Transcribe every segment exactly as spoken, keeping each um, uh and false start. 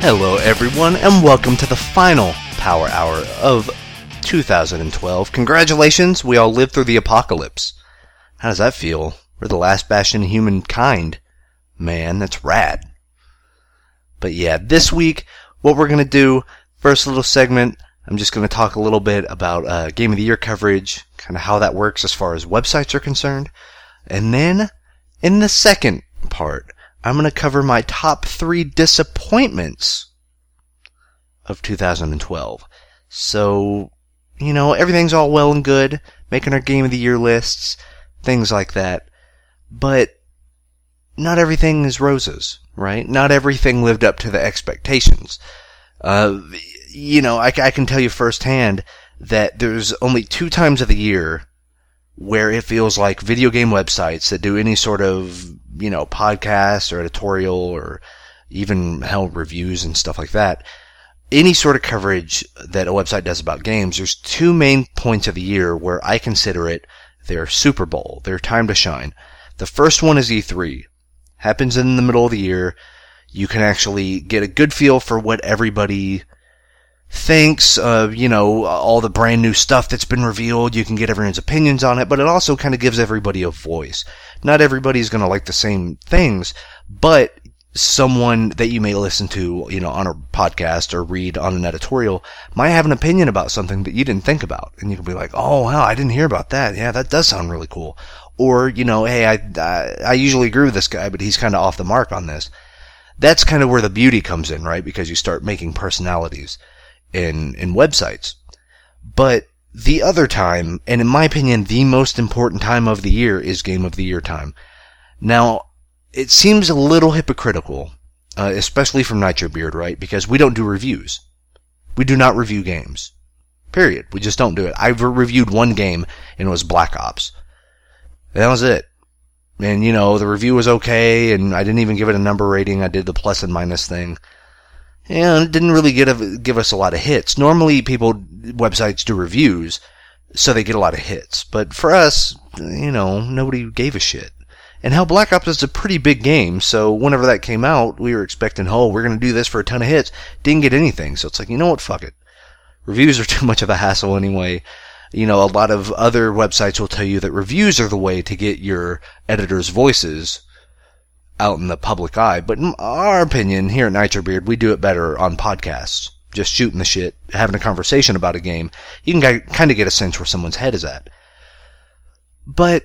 Hello everyone, and welcome to the final Power Hour of two thousand twelve. Congratulations, we all lived through the apocalypse. How does that feel? We're the last bastion of humankind. Man, that's rad. But yeah, this week, what we're going to do, first little segment, I'm just going to talk a little bit about uh, Game of the Year coverage, kind of how that works as far as websites are concerned. And then, in the second part, I'm going to cover my top three disappointments of two thousand twelve. So, you know, everything's all well and good, making our Game of the Year lists, things like that. But not everything is roses, right? Not everything lived up to the expectations. Uh, you know, I, I can tell you firsthand that there's only two times of the year where it feels like video game websites that do any sort of, you know, podcast or editorial or even hell reviews and stuff like that, any sort of coverage that a website does about games, there's two main points of the year where I consider it their Super Bowl, their time to shine. The first one is E three. Happens in the middle of the year. You can actually get a good feel for what everybody thinks of, you know, all the brand new stuff that's been revealed. You can get everyone's opinions on it, but it also kind of gives everybody a voice. Not everybody's going to like the same things, but someone that you may listen to, you know, on a podcast or read on an editorial might have an opinion about something that you didn't think about. And you can be like, oh, wow, I didn't hear about that. Yeah, that does sound really cool. Or, you know, hey, I, I, I usually agree with this guy, but he's kind of off the mark on this. That's kind of where the beauty comes in, right? Because you start making personalities in in websites. But the other time, and in my opinion, the most important time of the year is Game of the Year time. Now, it seems a little hypocritical, uh, especially from Nitrobeard, right? Because we don't do reviews. We do not review games. Period. We just don't do it. I've reviewed one game, and it was Black Ops. That was it. And, you know, the review was okay, and I didn't even give it a number rating. I did the plus and minus thing. And it didn't really get a, give us a lot of hits. Normally, people, websites do reviews, so they get a lot of hits. But for us, you know, nobody gave a shit. And hell, Black Ops is a pretty big game, so whenever that came out, we were expecting, oh, we're going to do this for a ton of hits. Didn't get anything, so it's like, you know what, fuck it. Reviews are too much of a hassle anyway. You know, a lot of other websites will tell you that reviews are the way to get your editors' voices out in the public eye, but in our opinion, here at Nitrobeard, we do it better on podcasts. Just shooting the shit, having a conversation about a game. You can kind of get a sense where someone's head is at. But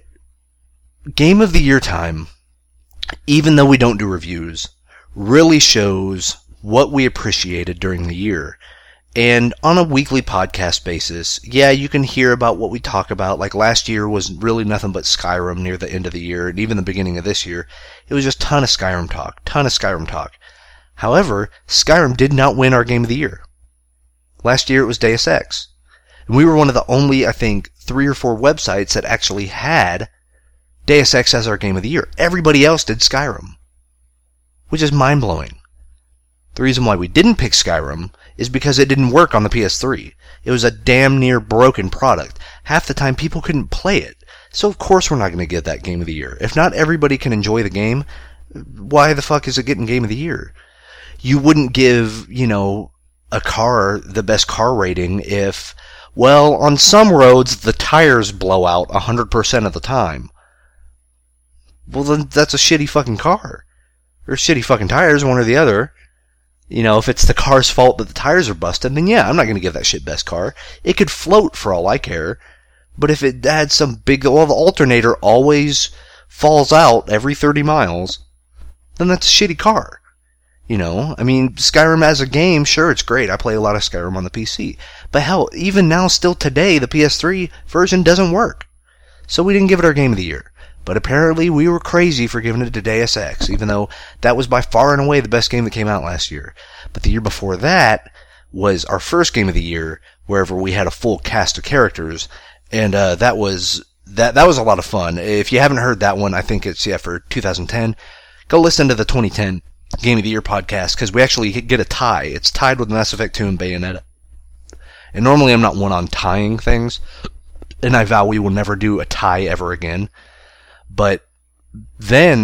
Game of the Year time, even though we don't do reviews, really shows what we appreciated during the year. And on a weekly podcast basis, yeah, you can hear about what we talk about. Like last year was really nothing but Skyrim near the end of the year, and even the beginning of this year, it was just ton of Skyrim talk, ton of Skyrim talk. However, Skyrim did not win our Game of the Year. Last year it was Deus Ex. And we were one of the only, I think, three or four websites that actually had Deus Ex as our Game of the Year. Everybody else did Skyrim, which is mind-blowing. The reason why we didn't pick Skyrim is because it didn't work on the P S three. It was a damn near broken product. Half the time people couldn't play it. So of course we're not going to get that Game of the Year. If not everybody can enjoy the game, why the fuck is it getting Game of the Year? You wouldn't give, you know, a car the best car rating if, well, on some roads the tires blow out one hundred percent of the time. Well, then that's a shitty fucking car. Or shitty fucking tires, one or the other. You know, if it's the car's fault that the tires are busted, then yeah, I'm not going to give that shit best car. It could float for all I care. But if it had some big, well, the alternator always falls out every thirty miles, then that's a shitty car. You know, I mean, Skyrim as a game, sure, it's great. I play a lot of Skyrim on the P C. But hell, even now, still today, the P S three version doesn't work. So we didn't give it our Game of the Year. But apparently we were crazy for giving it to Deus Ex, even though that was by far and away the best game that came out last year. But the year before that was our first Game of the Year, wherever we had a full cast of characters, and uh, that was that that was a lot of fun. If you haven't heard that one, I think it's yeah for two thousand ten. Go listen to the twenty ten Game of the Year podcast, because we actually get a tie. It's tied with Mass Effect two and Bayonetta. And normally I'm not one on tying things, and I vow we will never do a tie ever again. But then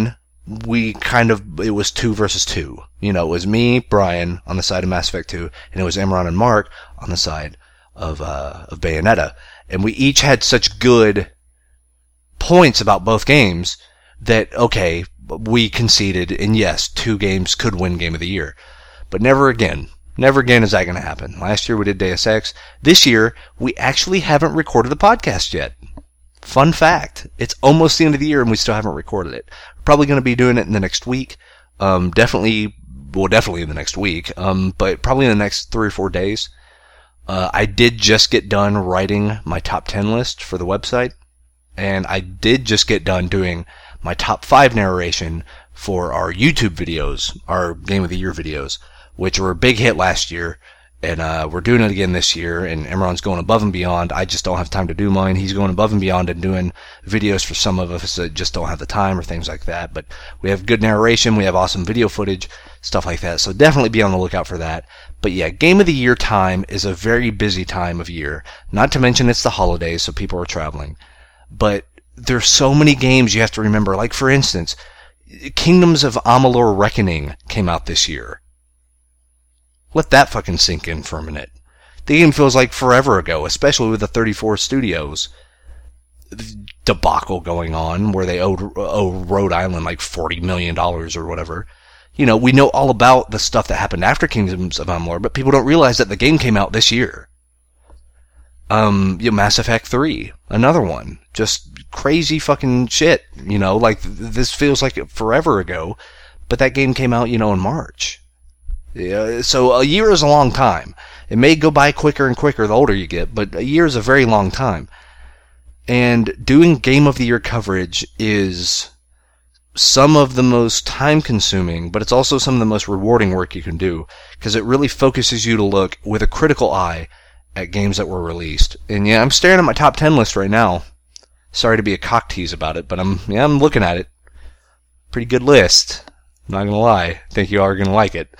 we kind of, it was two versus two. You know, it was me, Brian, on the side of Mass Effect two, and it was Imran and Mark on the side of, uh, of Bayonetta. And we each had such good points about both games that, okay, we conceded, and yes, two games could win Game of the Year. But never again. Never again is that going to happen. Last year we did Deus Ex. This year, we actually haven't recorded the podcast yet. Fun fact. It's almost the end of the year and we still haven't recorded it. We're probably going to be doing it in the next week. Um, definitely, well, definitely in the next week. Um, but probably in the next three or four days. Uh, I did just get done writing my top ten list for the website. And I did just get done doing my top five narration for our YouTube videos, our Game of the Year videos, which were a big hit last year. And uh, we're doing it again this year, and Imran's going above and beyond. I just don't have time to do mine. He's going above and beyond and doing videos for some of us that just don't have the time or things like that. But we have good narration, we have awesome video footage, stuff like that. So definitely be on the lookout for that. But yeah, Game of the Year time is a very busy time of year. Not to mention it's the holidays, so people are traveling. But there's so many games you have to remember. Like, for instance, Kingdoms of Amalur Reckoning came out this year. Let that fucking sink in for a minute. The game feels like forever ago, especially with the thirty-four Studios debacle going on, where they owed, owe Rhode Island like forty million dollars or whatever. You know, we know all about the stuff that happened after Kingdoms of Amalur, but people don't realize that the game came out this year. Um, you know, Mass Effect three, another one. Just crazy fucking shit, you know, like, this feels like forever ago, but that game came out, you know, in March. Yeah, so a year is a long time. It may go by quicker and quicker the older you get, but a year is a very long time. And doing Game of the Year coverage is some of the most time-consuming, but it's also some of the most rewarding work you can do, because it really focuses you to look with a critical eye at games that were released. And yeah, I'm staring at my top ten list right now. Sorry to be a cock tease about it, but I'm yeah, I'm looking at it. Pretty good list. I'm not gonna lie. I think you are gonna like it.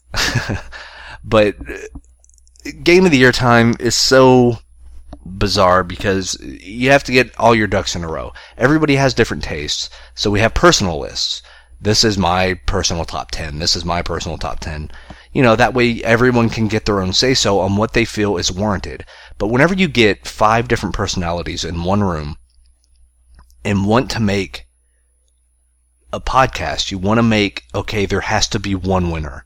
But Game of the Year time is so bizarre because you have to get all your ducks in a row. Everybody has different tastes, so we have personal lists. This is my personal top ten. This is my personal top ten. You know, that way everyone can get their own say-so on what they feel is warranted. But whenever you get five different personalities in one room and want to make a podcast, you want to make, okay, there has to be one winner,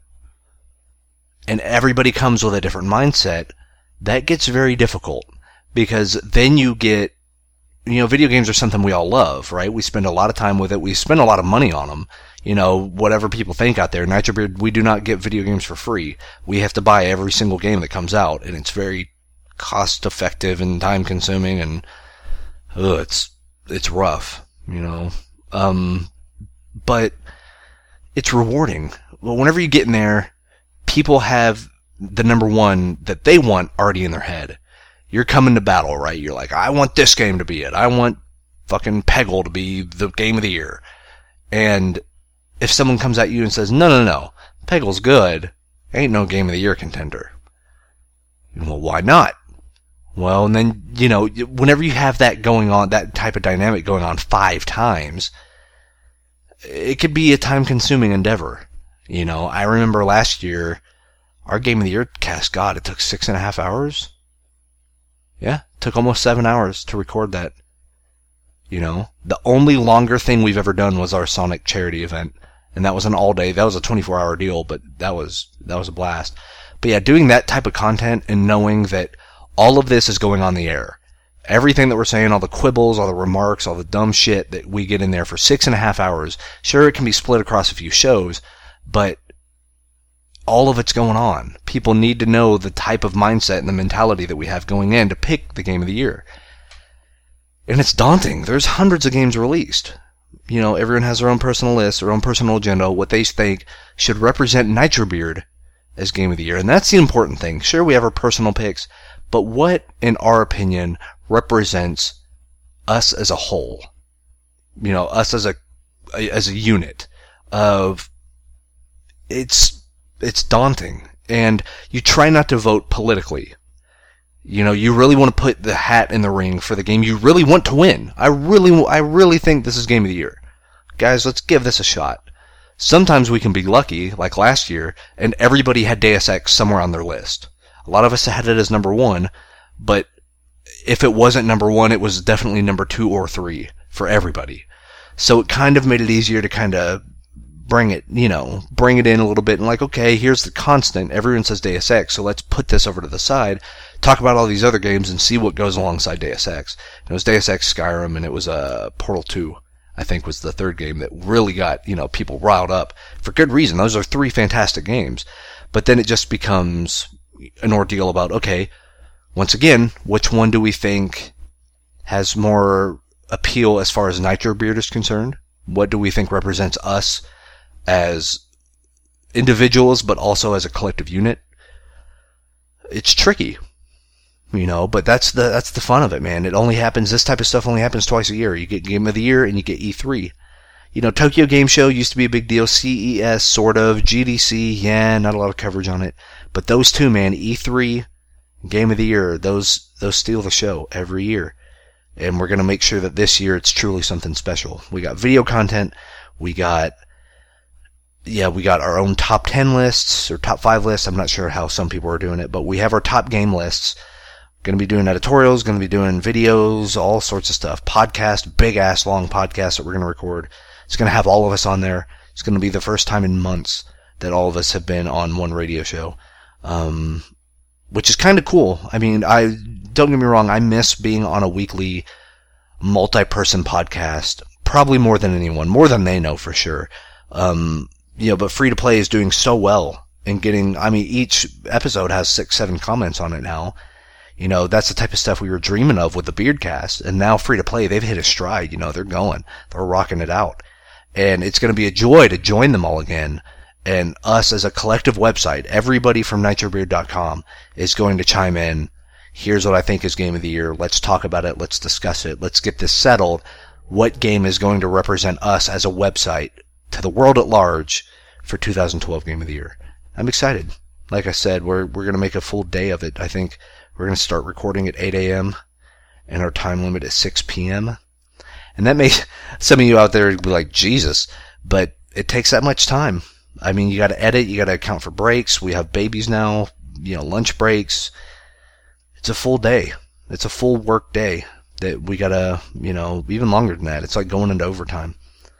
and everybody comes with a different mindset, that gets very difficult, because then you get, you know, video games are something we all love, right? We spend a lot of time with it. We spend a lot of money on them. You know, whatever people think out there, Nitrobeard, we do not get video games for free. We have to buy every single game that comes out, and it's very cost effective and time consuming, and ugh, it's, it's rough, you know. Um, but it's rewarding. Well, whenever you get in there, people have the number one that they want already in their head. You're coming to battle, right? You're like, I want this game to be it. I want fucking Peggle to be the Game of the Year. And if someone comes at you and says, no, no, no, Peggle's good, ain't no Game of the Year contender. Well, why not? Well, and then, you know, whenever you have that going on, that type of dynamic going on five times, it could be a time-consuming endeavor. You know, I remember last year, our Game of the Year cast, God, it took six and a half hours. Yeah, it took almost seven hours to record that. You know, the only longer thing we've ever done was our Sonic charity event, and that was an all-day, that was a twenty-four hour deal, but that was, that was a blast. But yeah, doing that type of content and knowing that all of this is going on the air. Everything that we're saying, all the quibbles, all the remarks, all the dumb shit that we get in there for six and a half hours, sure, it can be split across a few shows, but all of it's going on. People need to know the type of mindset and the mentality that we have going in to pick the Game of the Year. And it's daunting. There's hundreds of games released. You know, everyone has their own personal list, their own personal agenda, what they think should represent Nitrobeard as Game of the Year. And that's the important thing. Sure, we have our personal picks, but what, in our opinion, represents us as a whole? You know, us as a, as a unit of, it's, it's daunting. And you try not to vote politically. You know, you really want to put the hat in the ring for the game you really want to win. I really, I really think this is Game of the Year. guys, let's give this a shot. Sometimes we can be lucky, like last year, and everybody had Deus Ex somewhere on their list. A lot of us had it as number one, but if it wasn't number one, it was definitely number two or three for everybody. So it kind of made it easier to kind of bring it, you know, bring it in a little bit and like, okay, here's the constant. Everyone says Deus Ex, so let's put this over to the side, talk about all these other games and see what goes alongside Deus Ex. And it was Deus Ex, Skyrim, and it was uh, Portal two, I think was the third game that really got, you know, people riled up for good reason. Those are three fantastic games. But then it just becomes an ordeal about, okay, once again, which one do we think has more appeal as far as Nitro Beard is concerned? What do we think represents us as individuals, but also as a collective unit? It's tricky, you know, but that's the that's the fun of it, man. It only happens, this type of stuff only happens twice a year. You get Game of the Year and you get E three. You know, Tokyo Game Show used to be a big deal. C E S, sort of. G D C, yeah, not a lot of coverage on it. But those two, man, E three, Game of the Year, those those steal the show every year. And we're going to make sure that this year it's truly something special. We got video content. We got, yeah, we got our own top ten lists or top five lists. I'm not sure how some people are doing it, but we have our top game lists. Going to be doing editorials, going to be doing videos, all sorts of stuff. Podcast, big ass long podcast that we're going to record. It's going to have all of us on there. It's going to be the first time in months that all of us have been on one radio show. Um, which is kind of cool. I mean, I, don't get me wrong, I miss being on a weekly multi-person podcast, probably more than anyone, more than they know for sure. Um, you know, but Free to Play is doing so well and getting, I mean, each episode has six, seven comments on it now. You know, that's the type of stuff we were dreaming of with the Beardcast, and now Free to Play, they've hit a stride, you know, they're going, they're rocking it out. And it's going to be a joy to join them all again. And us as a collective website, everybody from nitro beard dot com is going to chime in. Here's what I think is Game of the Year. Let's talk about it. Let's discuss it. Let's get this settled. What game is going to represent us as a website to the world at large for two thousand twelve Game of the Year? I'm excited. Like I said, we're we're going to make a full day of it. I think we're going to start recording at eight a.m. and our time limit is six p.m. And that may, some of you out there be like, Jesus, but it takes that much time. I mean, you got to edit, you got to account for breaks. We have babies now, you know, lunch breaks. It's a full day. It's a full work day that we got to, you know, even longer than that. It's like going into overtime.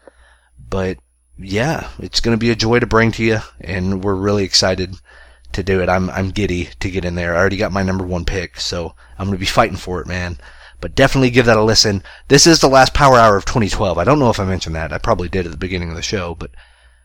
But yeah, it's going to be a joy to bring to you, and we're really excited to do it. I'm I'm giddy to get in there. I already got my number one pick, so I'm going to be fighting for it, man. But definitely give that a listen. This is the last Power Hour of twenty twelve. I don't know if I mentioned that. I probably did at the beginning of the show, but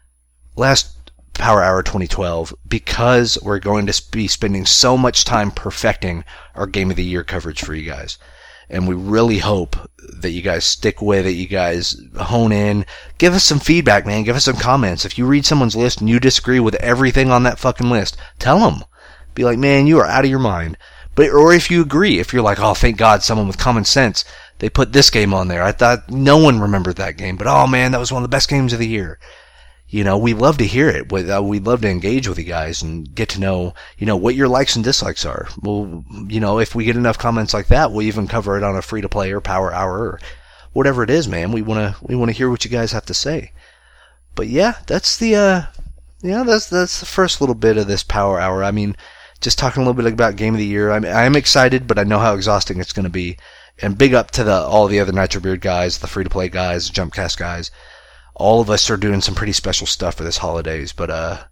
last Power Hour twenty twelve, because we're going to be spending so much time perfecting our Game of the Year coverage for you guys. And we really hope that you guys stick with it, you guys hone in. Give us some feedback, man. Give us some comments. If you read someone's list and you disagree with everything on that fucking list, tell them. Be like, man, you are out of your mind. But, or if you agree, if you're like, oh, thank God, someone with common sense, they put this game on there. I thought no one remembered that game, but oh man, that was one of the best games of the year. You know, we love to hear it. We'd love to engage with you guys and get to know, you know, what your likes and dislikes are. Well, you know, if we get enough comments like that, we'll even cover it on a free to play or Power Hour or whatever it is, man. We want to, we want to hear what you guys have to say. But yeah, that's the, uh, yeah, that's, that's the first little bit of this Power Hour. I mean, just talking a little bit about Game of the Year. I'm, I'm excited, but I know how exhausting it's going to be. And big up to the, all the other Nitro Beard guys, the free to play guys, Jumpcast guys. All of us are doing some pretty special stuff for this holidays, but, uh,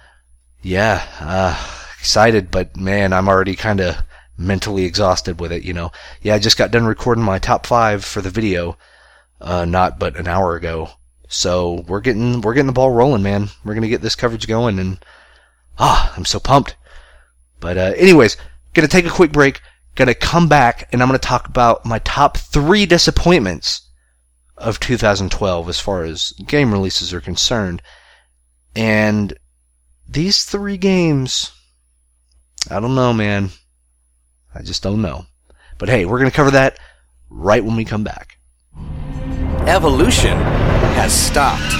yeah, uh, excited, but man, I'm already kind of mentally exhausted with it, you know. Yeah, I just got done recording my top five for the video, uh, not but an hour ago. So we're getting, we're getting the ball rolling, man. We're gonna get this coverage going, and, ah, I'm so pumped. But, uh, anyways, gonna take a quick break, gonna come back, and I'm gonna talk about my top three disappointments of two thousand twelve as far as game releases are concerned. And these three games, I don't know, man. I just don't know. But hey, we're going to cover that right when we come back. Evolution has stopped.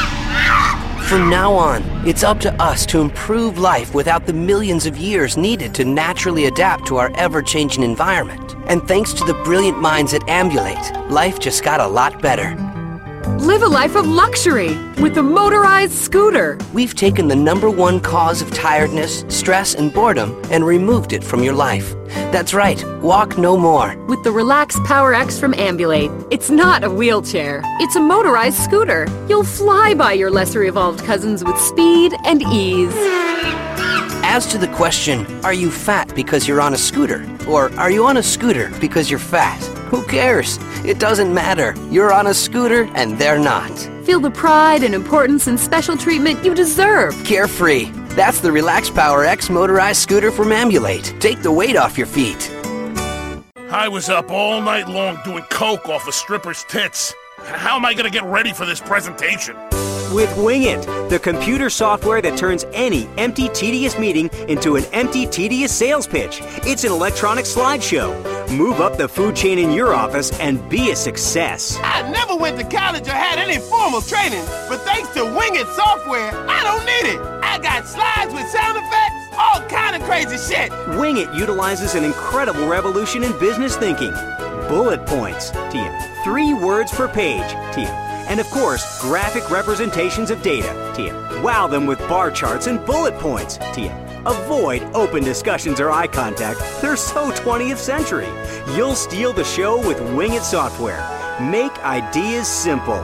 From now on, it's up to us to improve life without the millions of years needed to naturally adapt to our ever-changing environment. And thanks to the brilliant minds at Ambulate, life just got a lot better. Live a life of luxury with the motorized scooter. We've taken the number one cause of tiredness, stress, and boredom and removed it from your life. That's right, walk no more. With the Relax Power X from Ambulate, it's not a wheelchair, it's a motorized scooter. You'll fly by your lesser evolved cousins with speed and ease. As to the question, are you fat because you're on a scooter? Or are you on a scooter because you're fat? Who cares? It doesn't matter. You're on a scooter and they're not. Feel the pride and importance and special treatment you deserve. Carefree. That's the Relax Power X motorized scooter from Ambulate. Take the weight off your feet. I was up all night long doing coke off a stripper's tits. How am I going to get ready for this presentation? With Wing It, the computer software that turns any empty, tedious meeting into an empty, tedious sales pitch. It's an electronic slideshow. Move up the food chain in your office and be a success. I never went to college or had any formal training, but thanks to Wing It software, I don't need it. I got slides with sound effects, all kind of crazy shit. Wing It utilizes an incredible revolution in business thinking. Bullet points, T M. Three words per page, T M. And of course, graphic representations of data, T M. Wow them with bar charts and bullet points, T M. Avoid open discussions or eye contact. They're so twentieth century. You'll steal the show with Wing It software. Make ideas simple.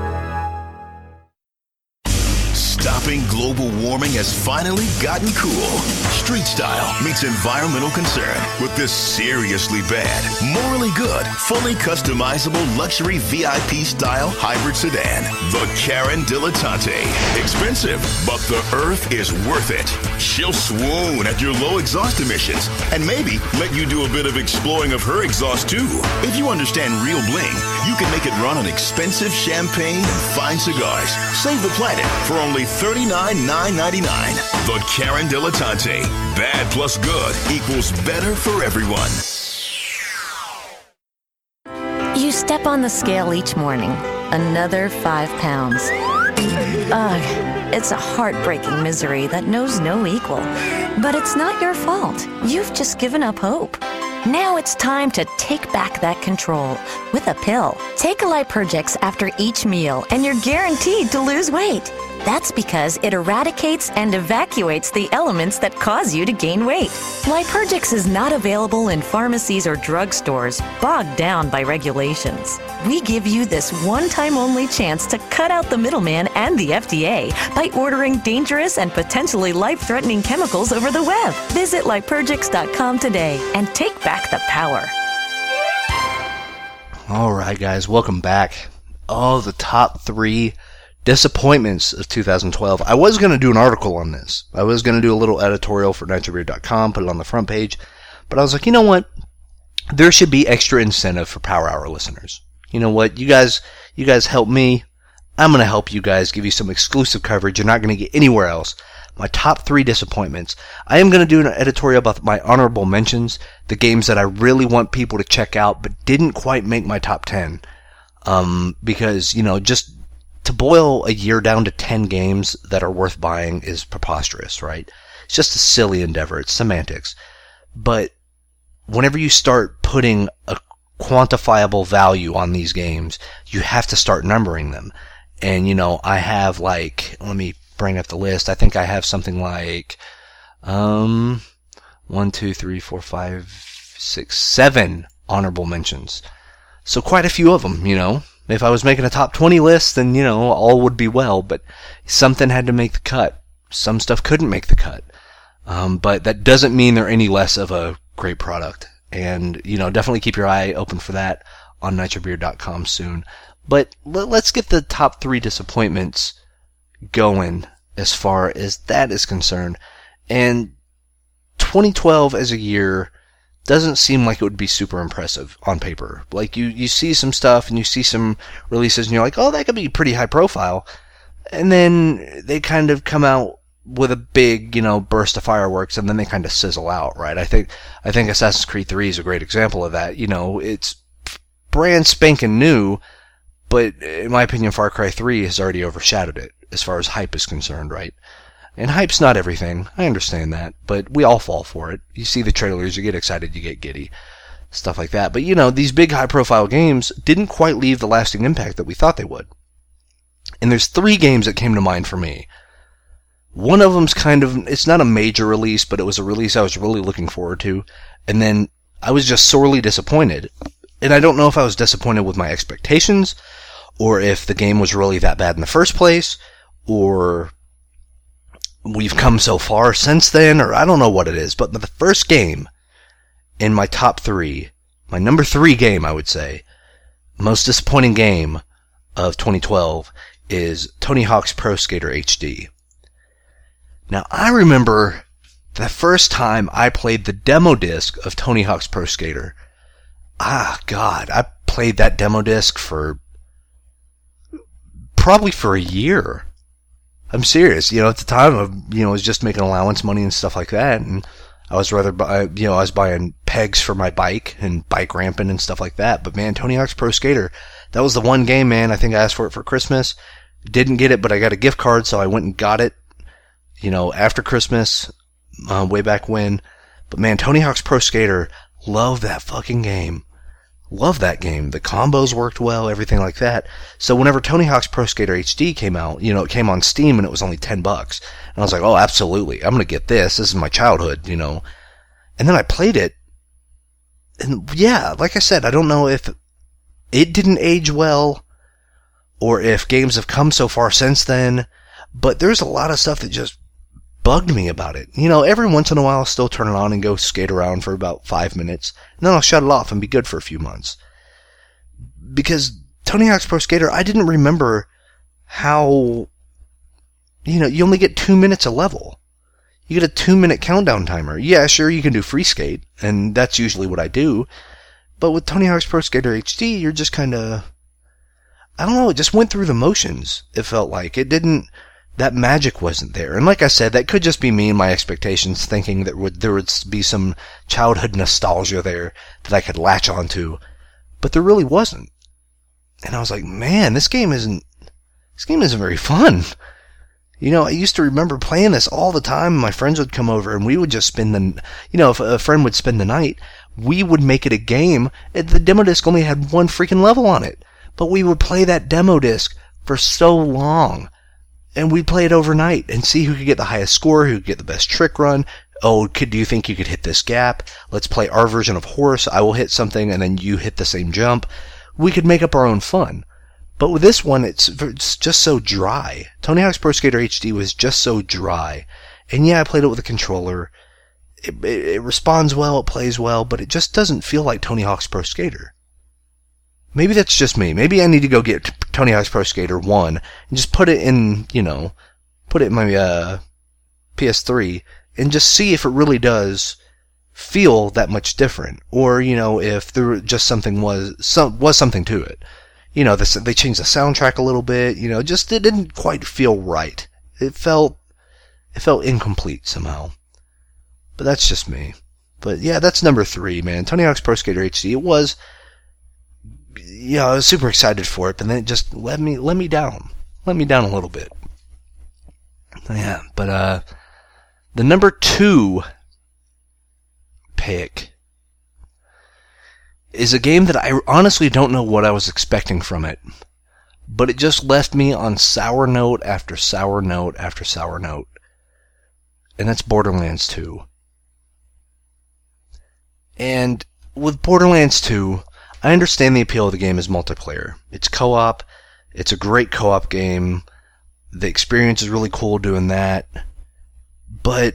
Stopping global warming has finally gotten cool. Street style meets environmental concern with this seriously bad, morally good, fully customizable luxury V I P style hybrid sedan. The Karen Dilettante. Expensive, but the earth is worth it. She'll swoon at your low exhaust emissions and maybe let you do a bit of exploring of her exhaust too. If you understand real bling, you can make it run on expensive champagne and fine cigars. Save the planet for only thirty-nine thousand nine hundred ninety-nine dollars. The Karen Dilettante. Bad plus good equals better for everyone. You step on the scale each morning. Another five pounds. Ugh, it's a heartbreaking misery that knows no equal. But it's not your fault. You've just given up hope. Now it's time to take back that control with a pill. Take a Lipergix after each meal and you're guaranteed to lose weight. That's because it eradicates and evacuates the elements that cause you to gain weight. Lipergix is not available in pharmacies or drugstores, bogged down by regulations. We give you this one-time only chance to cut out the middleman and the F D A by ordering dangerous and potentially life-threatening chemicals over the web. Visit Lipergix dot com today and take back the power. All right, guys, welcome back. Oh, the top three disappointments of two thousand twelve. I was going to do an article on this. I was going to do a little editorial for nitro beer dot com, put it on the front page. But I was like, you know what? There should be extra incentive for Power Hour listeners. You know what? You guys, you guys help me. I'm going to help you guys, give you some exclusive coverage you're not going to get anywhere else. My top three disappointments. I am going to do an editorial about my honorable mentions, the games that I really want people to check out but didn't quite make my top ten. Um, because, you know, just to boil a year down to ten games that are worth buying is preposterous, right? It's just a silly endeavor. It's semantics. But whenever you start putting a quantifiable value on these games, you have to start numbering them. And, you know, I have like, let me bring up the list. I think I have something like, um, one, two, three, four, five, six, seven honorable mentions. So quite a few of them, you know. If I was making a top twenty list, then, you know, all would be well, but something had to make the cut. Some stuff couldn't make the cut. Um, but that doesn't mean they're any less of a great product. And, you know, definitely keep your eye open for that on nitro beer dot com soon. But let's get the top three disappointments going as far as that is concerned. And twenty twelve as a year doesn't seem like it would be super impressive on paper. Like, you, you see some stuff and you see some releases and you're like, oh, that could be pretty high profile. And then they kind of come out with a big, you know, burst of fireworks and then they kind of sizzle out, right? I think, I think Assassin's Creed three is a great example of that. You know, it's brand spanking new, but in my opinion, Far Cry three has already overshadowed it as far as hype is concerned, right? And hype's not everything. I understand that, but we all fall for it. You see the trailers, you get excited, you get giddy. Stuff like that. But, you know, these big high-profile games didn't quite leave the lasting impact that we thought they would. And there's three games that came to mind for me. One of them's kind of, it's not a major release, but it was a release I was really looking forward to. And then I was just sorely disappointed. And I don't know if I was disappointed with my expectations, or if the game was really that bad in the first place, or we've come so far since then, or I don't know what it is. But the first game in my top three, my number three game, I would say, most disappointing game of twenty twelve, is Tony Hawk's Pro Skater H D. Now, I remember the first time I played the demo disc of Tony Hawk's Pro Skater. Ah, God, I played that demo disc for probably for a year. I'm serious. You know, at the time, I, you know, I was just making allowance money and stuff like that, and I was rather, buy, you know, I was buying pegs for my bike and bike ramping and stuff like that. But man, Tony Hawk's Pro Skater, that was the one game, man. I think I asked for it for Christmas. Didn't get it, but I got a gift card, so I went and got it, you know, after Christmas, uh, way back when. But man, Tony Hawk's Pro Skater, love that fucking game. Love that game. The combos worked well, everything like that. So whenever Tony Hawk's Pro Skater H D came out, you know, it came on Steam and it was only ten bucks. And I was like, oh, absolutely. I'm going to get this. This is my childhood, you know. And then I played it. And yeah, like I said, I don't know if it didn't age well, or if games have come so far since then, but there's a lot of stuff that just bugged me about it. You know, every once in a while I'll still turn it on and go skate around for about five minutes, and then I'll shut it off and be good for a few months. Because Tony Hawk's Pro Skater, I didn't remember how, you know, you only get two minutes a level. You get a two minute countdown timer. Yeah, sure, you can do free skate, and that's usually what I do, but with Tony Hawk's Pro Skater H D, you're just kind of, I don't know, it just went through the motions, it felt like. It didn't, that magic wasn't there. And like I said, that could just be me and my expectations, thinking that would, there would be some childhood nostalgia there that I could latch onto. But there really wasn't. And I was like, man, this game isn't, this game isn't very fun. You know, I used to remember playing this all the time. My friends would come over and we would just spend the, you know, if a friend would spend the night, we would make it a game. The demo disc only had one freaking level on it. But we would play that demo disc for so long. And we'd play it overnight and see who could get the highest score, who could get the best trick run. Oh, could, do you think you could hit this gap? Let's play our version of horse. I will hit something and then you hit the same jump. We could make up our own fun. But with this one, it's, it's just so dry. Tony Hawk's Pro Skater H D was just so dry. And yeah, I played it with a controller. It, it, it responds well, it plays well, but it just doesn't feel like Tony Hawk's Pro Skater. Maybe that's just me. Maybe I need to go get Tony Hawk's Pro Skater one and just put it in, you know, put it in my uh, P S three and just see if it really does feel that much different, or you know, if there just something was some was something to it. You know, this, they changed the soundtrack a little bit. You know, just it didn't quite feel right. It felt it felt incomplete somehow. But that's just me. But yeah, that's number three, man. Tony Hawk's Pro Skater H D. It was. Yeah, I was super excited for it, but then it just let me let me down. Let me down a little bit. Yeah, but uh the number two pick is a game that I honestly don't know what I was expecting from it. But it just left me on sour note after sour note after sour note. And that's Borderlands two. And with Borderlands two, I understand the appeal of the game as multiplayer. It's co-op. It's a great co-op game. The experience is really cool doing that. But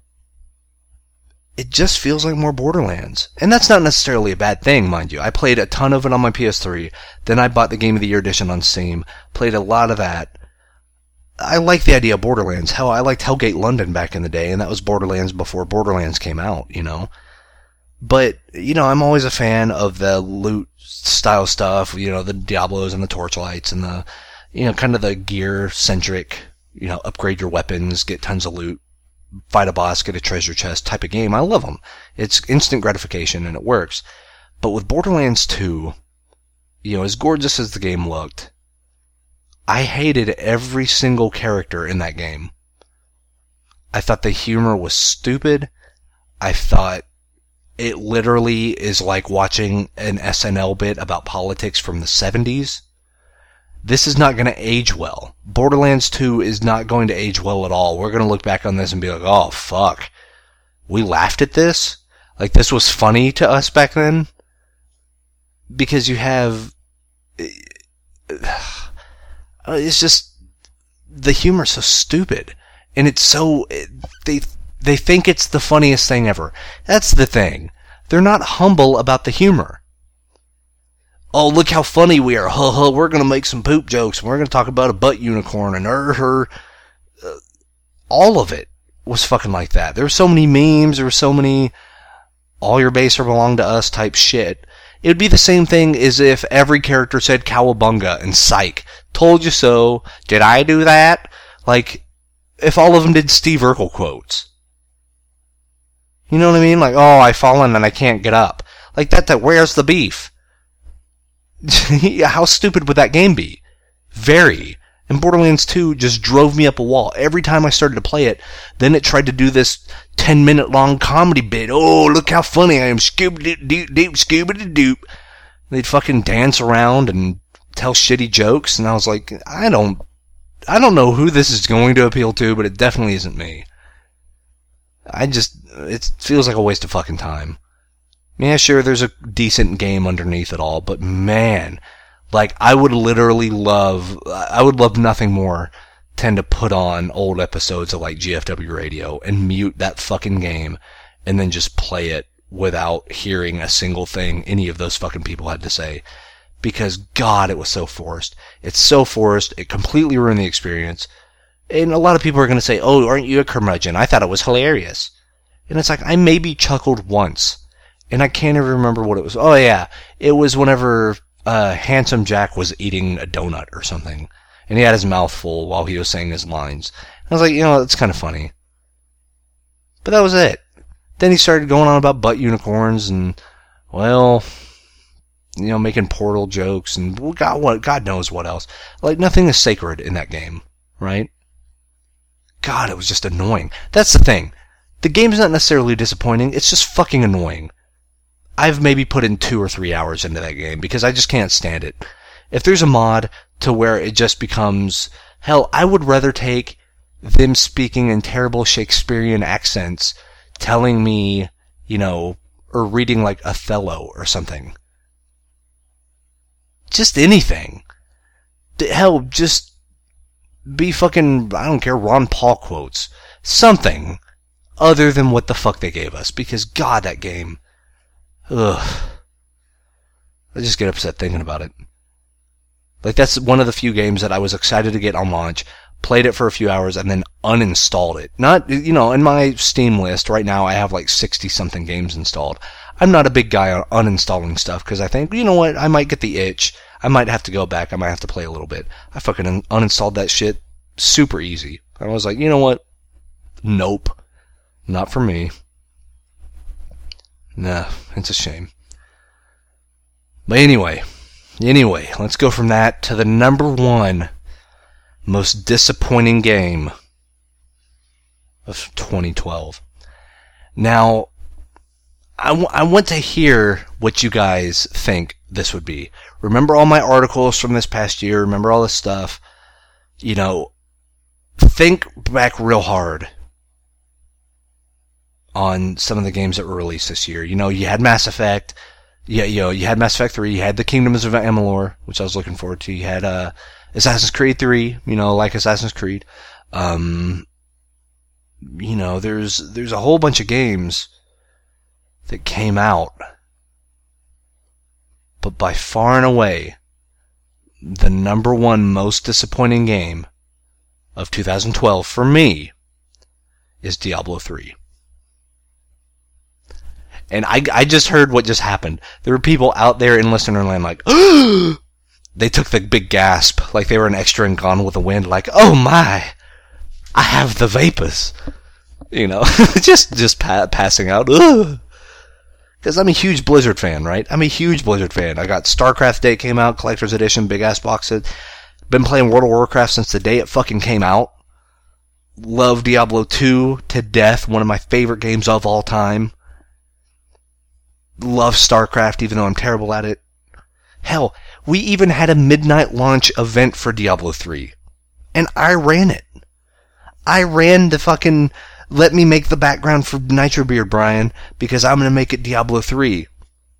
it just feels like more Borderlands. And that's not necessarily a bad thing, mind you. I played a ton of it on my P S three. Then I bought the Game of the Year edition on Steam. Played a lot of that. I like the idea of Borderlands. Hell, I liked Hellgate London back in the day, and that was Borderlands before Borderlands came out, you know? But, you know, I'm always a fan of the loot style stuff, you know, the Diablos and the Torchlights and the, you know, kind of the gear-centric, you know, upgrade your weapons, get tons of loot, fight a boss, get a treasure chest type of game. I love them. It's instant gratification and it works. But with Borderlands two, you know, as gorgeous as the game looked, I hated every single character in that game. I thought the humor was stupid. I thought it literally is like watching an S N L bit about politics from the seventies. This is not going to age well. Borderlands two is not going to age well at all. We're going to look back on this and be like, oh, fuck. We laughed at this? Like, this was funny to us back then? Because you have... It's just... The humor's so stupid. And it's so... They, they think it's the funniest thing ever. That's the thing. They're not humble about the humor. Oh, look how funny we are. Huh, huh, we're going to make some poop jokes. And we're going to talk about a butt unicorn and her, her. Uh, all of it was fucking like that. There were so many memes. There were so many all your base are belong to us type shit. It would be the same thing as if every character said cowabunga and psych. Told you so. Did I do that? Like, if all of them did Steve Urkel quotes. You know what I mean? Like, oh, I've fallen and I can't get up. Like that, that, where's the beef? How stupid would that game be? Very. And Borderlands two just drove me up a wall. Every time I started to play it, then it tried to do this ten minute long comedy bit. Oh, look how funny I am. Scooby-doo-doop, Scooby-doo-doop. They'd fucking dance around and tell shitty jokes, and I was like, I don't, I don't know who this is going to appeal to, but it definitely isn't me. I just, it feels like a waste of fucking time. Yeah, sure, there's a decent game underneath it all, but man, like, I would literally love, I would love nothing more than to put on old episodes of, like, G F W Radio and mute that fucking game and then just play it without hearing a single thing any of those fucking people had to say. Because, God, it was so forced. It's so forced, it completely ruined the experience. And a lot of people are going to say, oh, aren't you a curmudgeon? I thought it was hilarious. And it's like, I maybe chuckled once. And I can't even remember what it was. Oh, yeah. It was whenever uh, Handsome Jack was eating a donut or something. And he had his mouth full while he was saying his lines. I was like, you know, that's kind of funny. But that was it. Then he started going on about butt unicorns and, well, you know, making Portal jokes and God, what, God knows what else. Like, nothing is sacred in that game, right? God, it was just annoying. That's the thing. The game's not necessarily disappointing. It's just fucking annoying. I've maybe put in two or three hours into that game because I just can't stand it. If there's a mod to where it just becomes... Hell, I would rather take them speaking in terrible Shakespearean accents telling me, you know, or reading like Othello or something. Just anything. Hell, just be fucking, I don't care, Ron Paul quotes. Something other than what the fuck they gave us. Because, God, that game... Ugh. I just get upset thinking about it. Like, that's one of the few games that I was excited to get on launch, played it for a few hours, and then uninstalled it. Not, you know, in my Steam list right now I have like sixty-something games installed. I'm not a big guy on uninstalling stuff, because I think, you know what, I might get the itch. I might have to go back. I might have to play a little bit. I fucking un- uninstalled that shit super easy. I was like, you know what? Nope. Not for me. Nah, it's a shame. But anyway, anyway, let's go from that to the number one most disappointing game of twenty twelve. Now, I, w- I want to hear what you guys think this would be. Remember all my articles from this past year, remember all this stuff. You know, think back real hard on some of the games that were released this year. You know, you had Mass Effect, yeah, you know, you had Mass Effect three, you had the Kingdoms of Amalur, which I was looking forward to. You had uh, Assassin's Creed three, you know, like Assassin's Creed. Um, you know, there's there's a whole bunch of games that came out, but by far and away, the number one most disappointing game of two thousand twelve for me is Diablo three. And I, I just heard what just happened. There were people out there in listener land like, they took the big gasp, like they were an extra in Gone with the Wind, like, oh my, I have the vapors. You know, just just pa- passing out. Because I'm a huge Blizzard fan, right? I'm a huge Blizzard fan. I got StarCraft Day came out, Collector's Edition, big ass box set. Been playing World of Warcraft since the day it fucking came out. Love Diablo two to death, one of my favorite games of all time. Love StarCraft, even though I'm terrible at it. Hell, we even had a midnight launch event for Diablo three. And I ran it. I ran the fucking, let me make the background for Nitrobeard, Brian, because I'm going to make it Diablo three.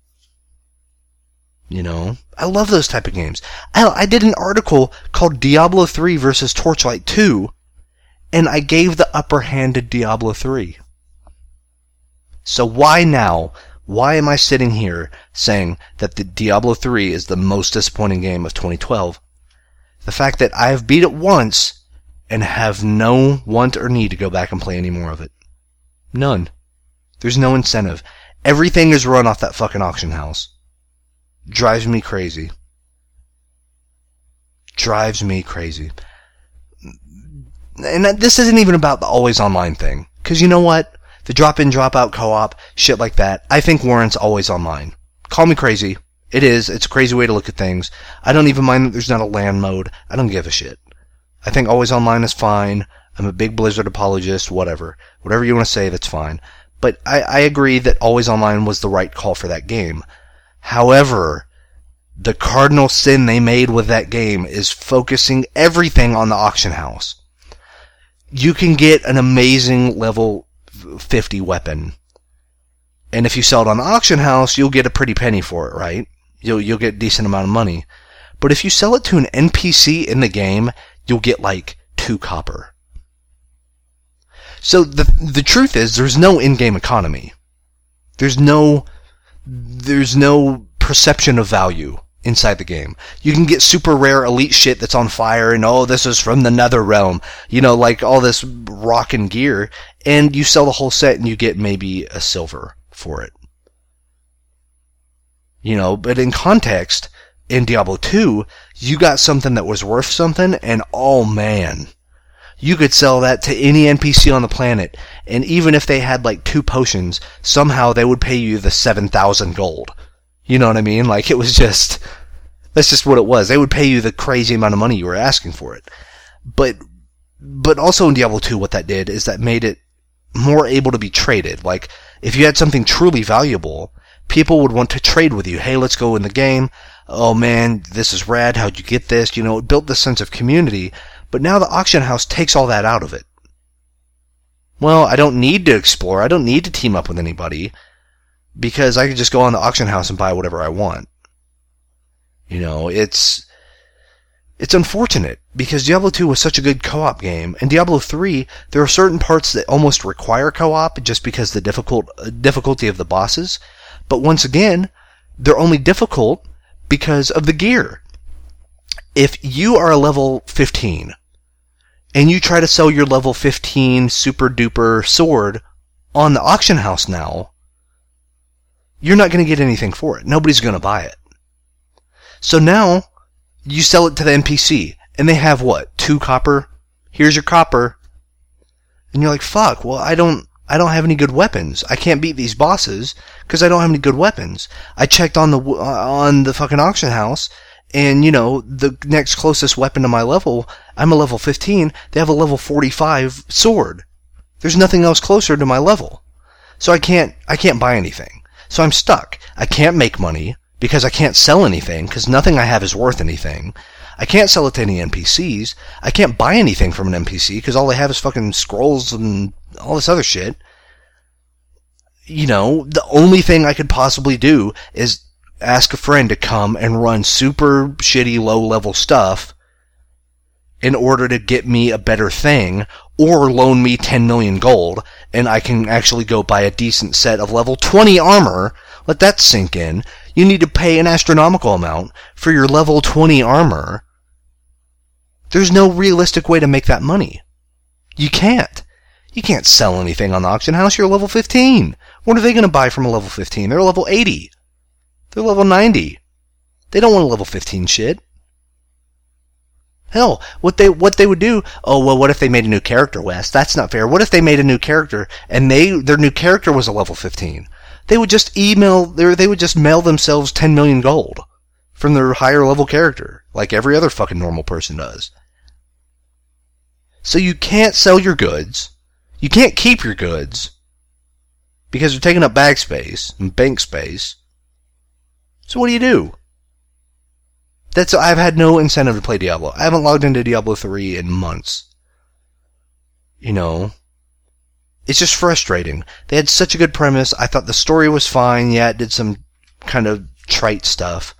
You know, I love those type of games. I, I did an article called Diablo three versus Torchlight two, and I gave the upper hand to Diablo three. So why now, why am I sitting here saying that the Diablo three is the most disappointing game of twenty twelve? The fact that I have beat it once and have no want or need to go back and play any more of it. None. There's no incentive. Everything is run off that fucking auction house. Drives me crazy. Drives me crazy. And this isn't even about the always online thing. Because you know what? The drop-in, drop-out co-op, shit like that, I think warrants always online. Call me crazy. It is. It's a crazy way to look at things. I don't even mind that there's not a LAN mode. I don't give a shit. I think always online is fine. I'm a big Blizzard apologist, whatever. Whatever you want to say, that's fine. But I, I agree that always online was the right call for that game. However, the cardinal sin they made with that game is focusing everything on the auction house. You can get an amazing level fifty weapon, and if you sell it on the auction house, you'll get a pretty penny for it, right? You'll you'll get a decent amount of money. But if you sell it to an N P C in the game, you'll get like two copper. So the the truth is, there's no in-game economy. There's no there's no perception of value inside the game. You can get super rare elite shit that's on fire, and oh, this is from the Nether Realm, you know, like all this rockin' gear, and you sell the whole set and you get maybe a silver for it. You know, but in context, in Diablo two, you got something that was worth something, and oh man, you could sell that to any N P C on the planet, and even if they had like two potions, somehow they would pay you the seven thousand gold. You know what I mean? Like, it was just, that's just what it was. They would pay you the crazy amount of money you were asking for it. But, but also in Diablo two, what that did is that made it more able to be traded. Like, if you had something truly valuable, people would want to trade with you. Hey, let's go in the game. Oh man, this is rad. How'd you get this? You know, it built this sense of community. But now the auction house takes all that out of it. Well, I don't need to explore. I don't need to team up with anybody, because I could just go on the auction house and buy whatever I want. You know, it's it's unfortunate, because Diablo two was such a good co-op game, and Diablo three, there are certain parts that almost require co-op just because the difficult uh, difficulty of the bosses. But once again, they're only difficult because of the gear. If you are a level fifteen, and you try to sell your level fifteen super duper sword on the auction house now, you're not going to get anything for it. Nobody's going to buy it. So now, you sell it to the N P C, and they have what? Two copper? Here's your copper. And you're like, fuck, well, I don't, I don't have any good weapons. I can't beat these bosses, because I don't have any good weapons. I checked on the, on the fucking auction house, and, you know, the next closest weapon to my level, I'm a level fifteen, they have a level forty-five sword. There's nothing else closer to my level. So I can't, I can't buy anything. So I'm stuck. I can't make money, because I can't sell anything, because nothing I have is worth anything. I can't sell it to any N P Cs. I can't buy anything from an N P C, because all they have is fucking scrolls and all this other shit. You know, the only thing I could possibly do is ask a friend to come and run super shitty low-level stuff in order to get me a better thing, or loan me ten million gold, and I can actually go buy a decent set of level twenty armor. Let that sink in. You need to pay an astronomical amount for your level twenty armor. There's no realistic way to make that money. You can't. You can't sell anything on the auction house. You're level fifteen. What are they going to buy from a level fifteen? They're level eighty. They're level ninety. They don't want a level fifteen shit. Hell, what they what they would do, oh, well, what if they made a new character, Wes? That's not fair. What if they made a new character, and they their new character was a level fifteen? They would just email, they would just mail themselves ten million gold from their higher level character, like every other fucking normal person does. So you can't sell your goods, you can't keep your goods, because they're taking up bag space and bank space. So what do you do? That's I've had no incentive to play Diablo. I haven't logged into Diablo three in months. You know, it's just frustrating. They had such a good premise. I thought the story was fine. Yeah, it did some kind of trite stuff.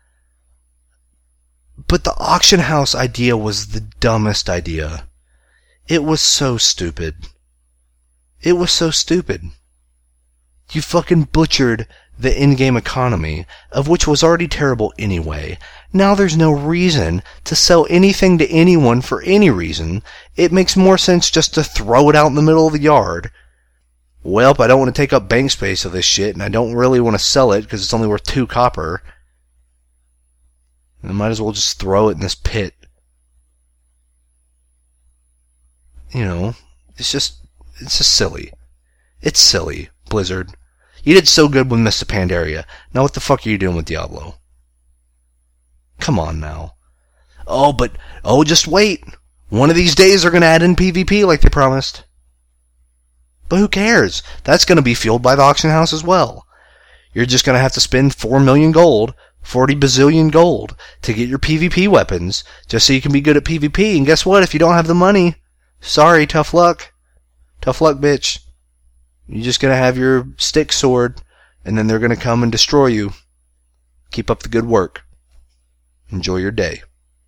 But the auction house idea was the dumbest idea. It was so stupid. It was so stupid. You fucking butchered the in-game economy, of which was already terrible anyway. Now there's no reason to sell anything to anyone for any reason. It makes more sense just to throw it out in the middle of the yard. Well, I don't want to take up bank space of this shit, and I don't really want to sell it because it's only worth two copper. I might as well just throw it in this pit. You know, it's just, it's just silly. It's silly, Blizzard. You did so good with Mists of Pandaria. Now what the fuck are you doing with Diablo? Come on now. Oh, but, oh, just wait. One of these days they're going to add in PvP like they promised. But who cares? That's going to be fueled by the auction house as well. You're just going to have to spend four million gold, forty bazillion gold, to get your PvP weapons, just so you can be good at PvP. And guess what? If you don't have the money, sorry, tough luck. Tough luck, bitch. You're just going to have your stick sword, and then they're going to come and destroy you. Keep up the good work. Enjoy your day.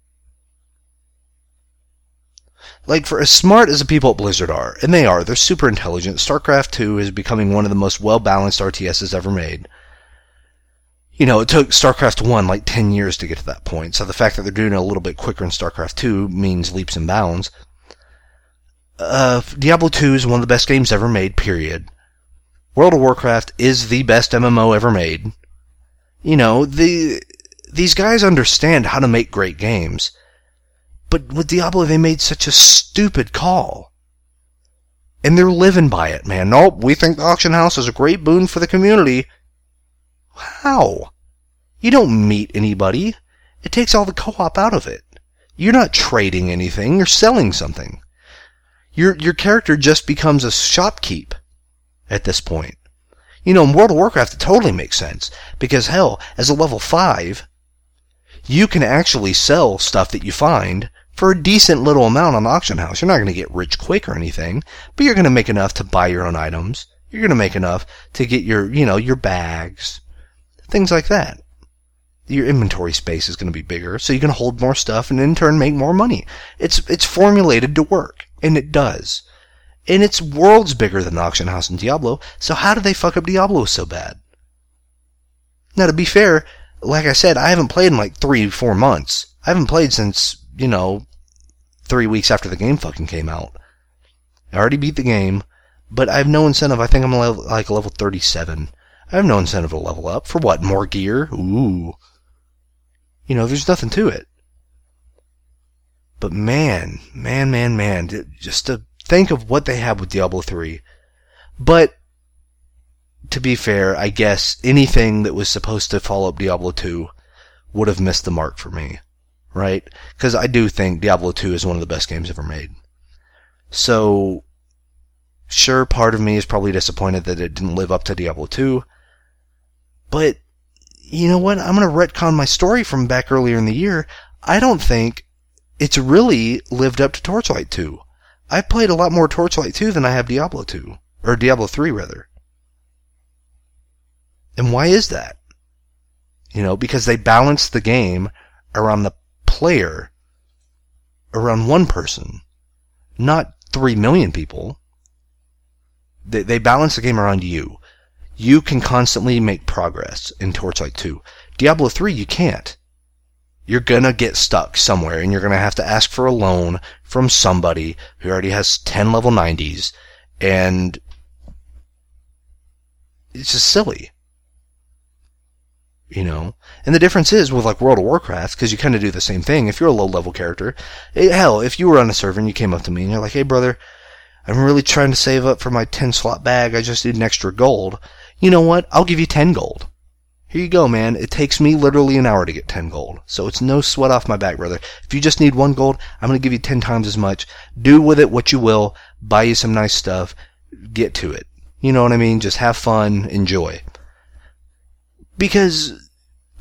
Like, for as smart as the people at Blizzard are, and they are, they're super intelligent, StarCraft two is becoming one of the most well-balanced R T Ss ever made. You know, it took StarCraft one like ten years to get to that point, so the fact that they're doing it a little bit quicker in StarCraft two means leaps and bounds. Uh, Diablo two is one of the best games ever made, period. World of Warcraft is the best M M O ever made. You know, the these guys understand how to make great games. But with Diablo, they made such a stupid call. And they're living by it, man. Nope, we think the auction house is a great boon for the community. How? You don't meet anybody. It takes all the co-op out of it. You're not trading anything, you're selling something. Your your character just becomes a shopkeep at this point. You know, in World of Warcraft, it totally makes sense. Because, hell, as a level five, you can actually sell stuff that you find for a decent little amount on the auction house. You're not going to get rich quick or anything, but you're going to make enough to buy your own items. You're going to make enough to get your, you know, your bags, things like that. Your inventory space is going to be bigger, so you can hold more stuff and in turn make more money. It's it's formulated to work, and it does. And it's worlds bigger than the auction house in Diablo, so how did they fuck up Diablo so bad? Now, to be fair, like I said, I haven't played in like three, four months. I haven't played since, you know, three weeks after the game fucking came out. I already beat the game, but I have no incentive. I think I'm level, like level thirty-seven. I have no incentive to level up. For what? More gear? Ooh. You know, there's nothing to it. But man, man, man, man, just to think of what they have with Diablo three. But, to be fair, I guess anything that was supposed to follow up Diablo two would have missed the mark for me. Right? Because I do think Diablo two is one of the best games ever made. So, sure, part of me is probably disappointed that it didn't live up to Diablo two. But, you know what? I'm going to retcon my story from back earlier in the year. I don't think it's really lived up to Torchlight two. I've played a lot more Torchlight two than I have Diablo two. Or Diablo three, rather. And why is that? You know, because they balanced the game around the player, around one person, not three million people. They, they balance the game around you. You can constantly make progress in Torchlight two. Diablo three, you can't. You're gonna get stuck somewhere, and you're gonna have to ask for a loan from somebody who already has ten level nineties, and it's just silly. You know? And the difference is with like World of Warcraft, because you kind of do the same thing. If you're a low-level character, it, hell, if you were on a server and you came up to me and you're like, hey brother, I'm really trying to save up for my ten slot bag, I just need an extra gold. You know what? I'll give you ten gold. Here you go, man. It takes me literally an hour to get ten gold. So it's no sweat off my back, brother. If you just need one gold, I'm going to give you ten times as much. Do with it what you will. Buy you some nice stuff. Get to it. You know what I mean? Just have fun. Enjoy. Because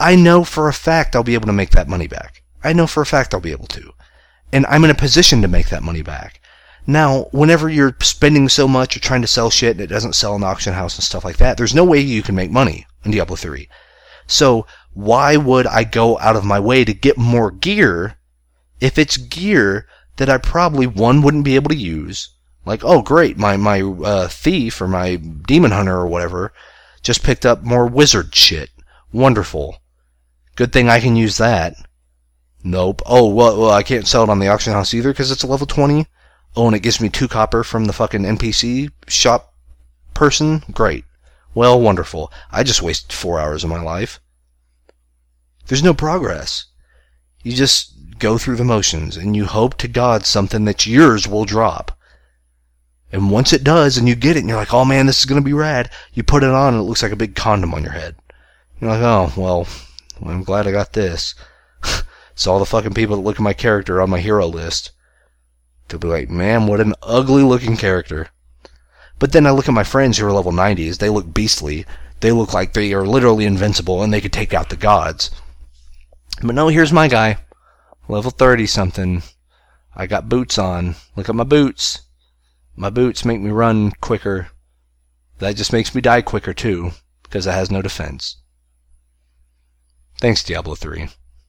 I know for a fact I'll be able to make that money back. I know for a fact I'll be able to. And I'm in a position to make that money back. Now, whenever you're spending so much, you're trying to sell shit and it doesn't sell in the auction house and stuff like that, there's no way you can make money in Diablo three. So, why would I go out of my way to get more gear if it's gear that I probably, one, wouldn't be able to use? Like, oh great, my, my uh, thief or my demon hunter or whatever just picked up more wizard shit. Wonderful. Good thing I can use that. Nope. Oh, well, well I can't sell it on the auction house either because it's a level twenty. Oh, and it gives me two copper from the fucking N P C shop person? Great. Well, wonderful. I just wasted four hours of my life. There's no progress. You just go through the motions, and you hope to God something that's yours will drop. And once it does, and you get it, and you're like, oh man, this is going to be rad, you put it on, and it looks like a big condom on your head. You're like, oh, well, well I'm glad I got this. So all the fucking people that look at my character on my hero list, they'll be like, man, what an ugly looking character. But then I look at my friends who are level nineties, they look beastly. They look like they are literally invincible and they could take out the gods. But no, here's my guy. Level thirty something. I got boots on. Look at my boots. My boots make me run quicker. That just makes me die quicker too, because it has no defense. Thanks, Diablo three.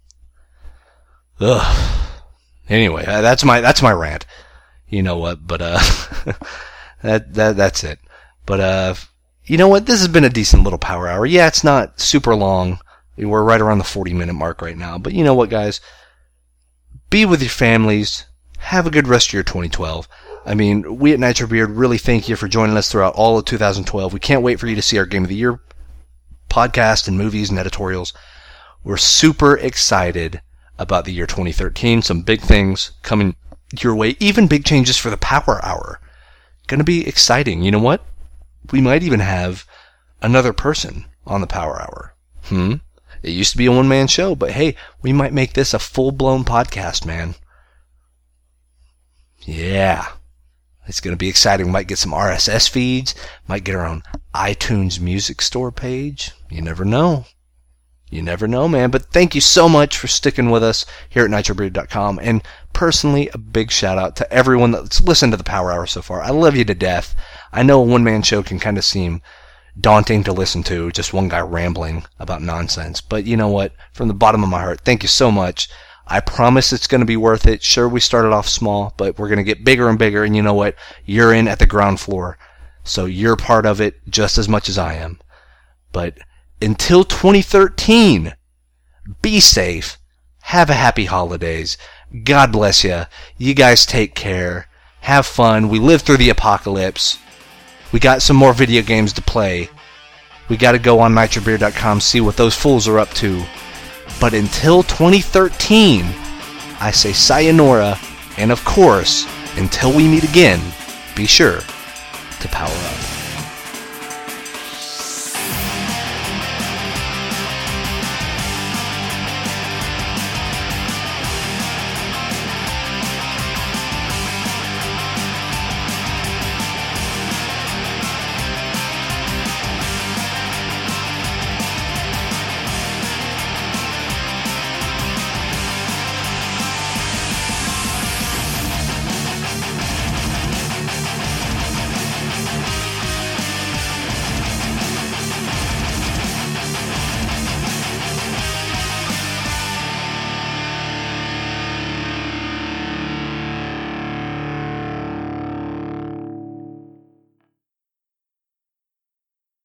Ugh. Anyway, uh, that's my that's my rant. You know what? But uh, that that that's it. But uh, you know what? This has been a decent little power hour. Yeah, it's not super long. We're right around the forty minute mark right now. But you know what, guys? Be with your families. Have a good rest of your twenty twelve. I mean, we at Nitro Beard really thank you for joining us throughout all of two thousand twelve. We can't wait for you to see our Game of the Year podcast and movies and editorials. We're super excited about the year twenty thirteen. Some big things coming your way. Even big changes for the Power Hour. Gonna be exciting. You know what? We might even have another person on the Power Hour. Hmm? It used to be a one-man show, but hey, we might make this a full-blown podcast, man. Yeah. It's gonna be exciting. We might get some R S S feeds. Might get our own iTunes music store page. You never know. You never know, man. But thank you so much for sticking with us here at nitro beard dot com. And personally, a big shout out to everyone that's listened to the Power Hour so far. I love you to death. I know a one-man show can kind of seem daunting to listen to, just one guy rambling about nonsense. But you know what? From the bottom of my heart, thank you so much. I promise it's going to be worth it. Sure, we started off small, but we're going to get bigger and bigger. And you know what? You're in at the ground floor. So you're part of it just as much as I am. But until twenty thirteen, be safe. Have a happy holidays. God bless you. You guys take care. Have fun. We lived through the apocalypse. We got some more video games to play. We got to go on nitro beard dot com, see what those fools are up to. But until twenty thirteen, I say sayonara. And of course, until we meet again, be sure to power up.